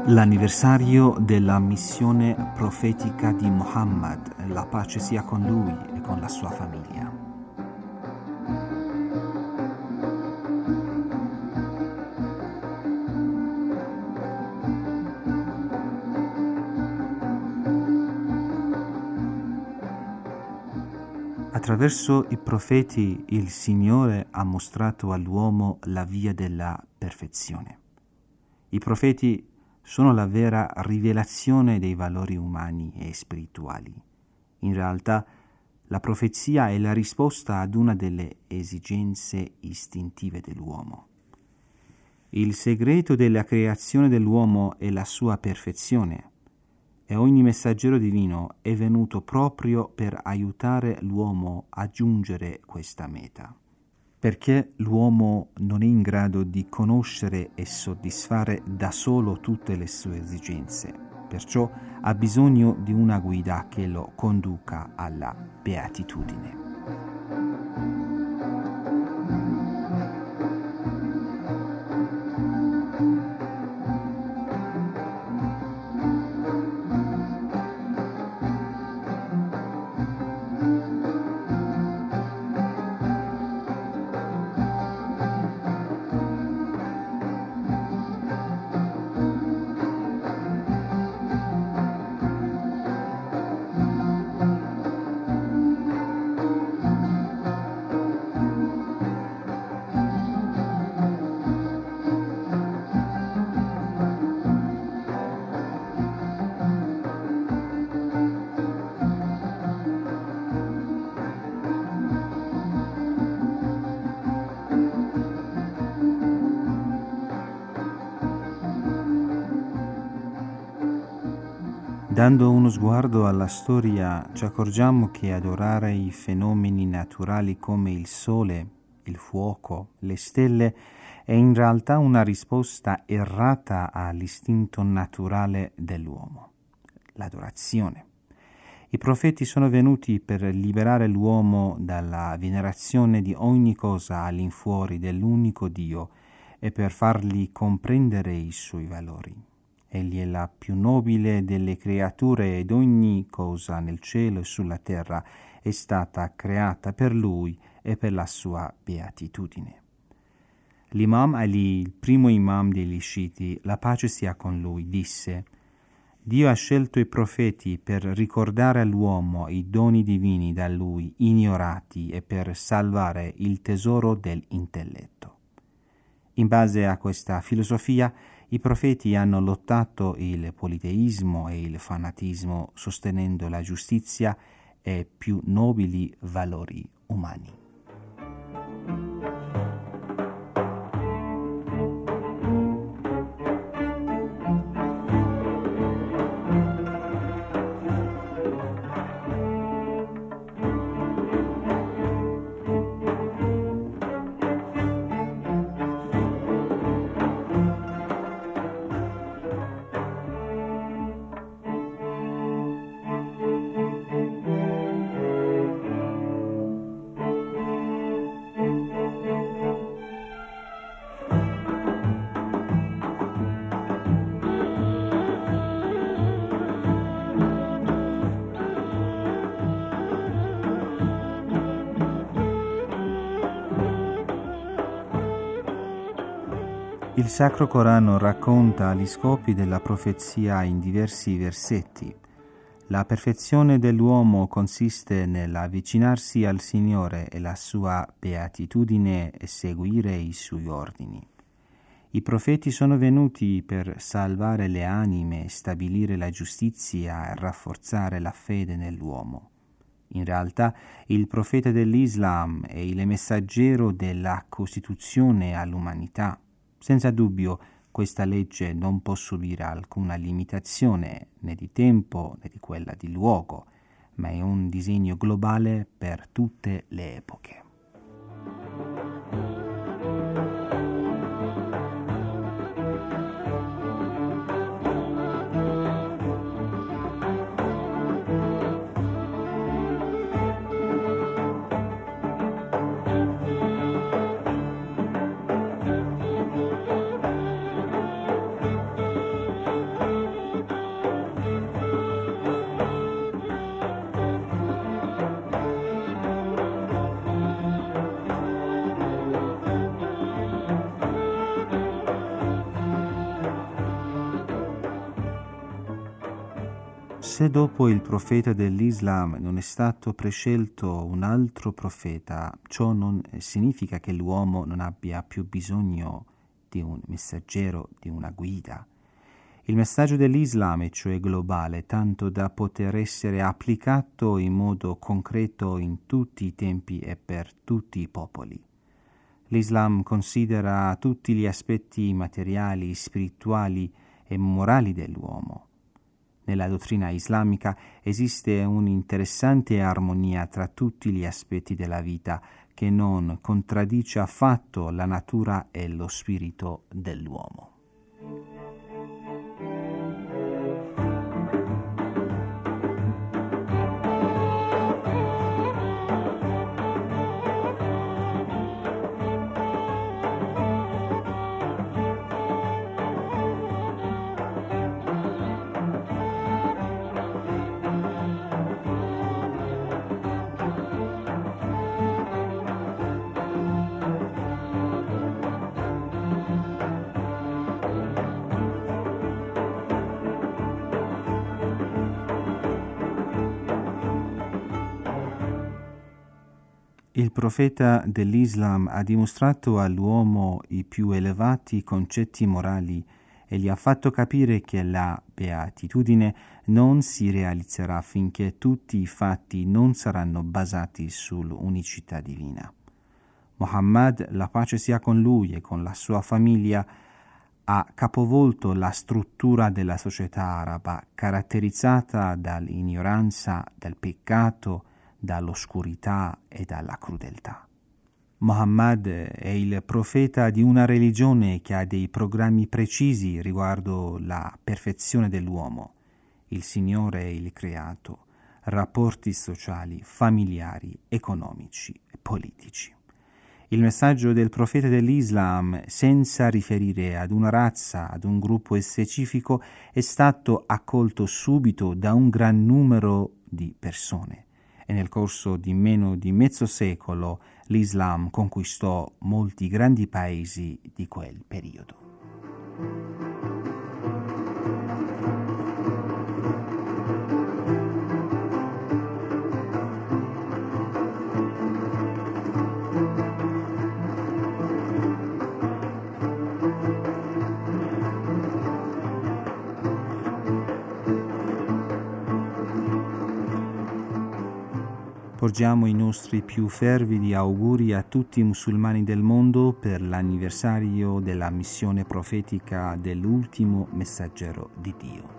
L'anniversario della missione profetica di Muhammad, la pace sia con lui e con la sua famiglia. Attraverso i profeti il Signore ha mostrato all'uomo la via della perfezione. I profeti sono la vera rivelazione dei valori umani e spirituali. In realtà, la profezia è la risposta ad una delle esigenze istintive dell'uomo. Il segreto della creazione dell'uomo è la sua perfezione, e ogni messaggero divino è venuto proprio per aiutare l'uomo a giungere questa meta. Perché l'uomo non è in grado di conoscere e soddisfare da solo tutte le sue esigenze, perciò ha bisogno di una guida che lo conduca alla beatitudine. Dando uno sguardo alla storia, ci accorgiamo che adorare i fenomeni naturali come il sole, il fuoco, le stelle è in realtà una risposta errata all'istinto naturale dell'uomo, l'adorazione. I profeti sono venuti per liberare l'uomo dalla venerazione di ogni cosa all'infuori dell'unico Dio e per fargli comprendere i suoi valori. Egli è la più nobile delle creature ed ogni cosa nel cielo e sulla terra è stata creata per lui e per la sua beatitudine. L'Imam Ali, il primo imam degli sciiti, la pace sia con lui, disse: Dio ha scelto i profeti per ricordare all'uomo i doni divini da lui ignorati e per salvare il tesoro dell'intelletto. In base a questa filosofia, i profeti hanno lottato il politeismo e il fanatismo sostenendo la giustizia e più nobili valori umani. Il Sacro Corano racconta gli scopi della profezia in diversi versetti. La perfezione dell'uomo consiste nell'avvicinarsi al Signore e la sua beatitudine e seguire i suoi ordini. I profeti sono venuti per salvare le anime, stabilire la giustizia e rafforzare la fede nell'uomo. In realtà, il profeta dell'Islam è il messaggero della Costituzione all'umanità. Senza dubbio, questa legge non può subire alcuna limitazione né di tempo né di quella di luogo, ma è un disegno globale per tutte le epoche. Se dopo il profeta dell'Islam non è stato prescelto un altro profeta, ciò non significa che l'uomo non abbia più bisogno di un messaggero, di una guida. Il messaggio dell'Islam è cioè globale, tanto da poter essere applicato in modo concreto in tutti i tempi e per tutti i popoli. L'Islam considera tutti gli aspetti materiali, spirituali e morali dell'uomo. Nella dottrina islamica esiste un'interessante armonia tra tutti gli aspetti della vita che non contraddice affatto la natura e lo spirito dell'uomo. Il profeta dell'Islam ha dimostrato all'uomo i più elevati concetti morali e gli ha fatto capire che la beatitudine non si realizzerà finché tutti i fatti non saranno basati sull'unicità divina. Muhammad, la pace sia con lui e con la sua famiglia, ha capovolto la struttura della società araba, caratterizzata dall'ignoranza, dal peccato, dall'oscurità e dalla crudeltà. Muhammad è il profeta di una religione che ha dei programmi precisi riguardo la perfezione dell'uomo, il Signore e il creato, rapporti sociali, familiari, economici e politici. Il messaggio del profeta dell'Islam, senza riferire ad una razza, ad un gruppo specifico, è stato accolto subito da un gran numero di persone. E nel corso di meno di mezzo secolo l'Islam conquistò molti grandi paesi di quel periodo. Porgiamo i nostri più fervidi auguri a tutti i musulmani del mondo per l'anniversario della missione profetica dell'ultimo messaggero di Dio.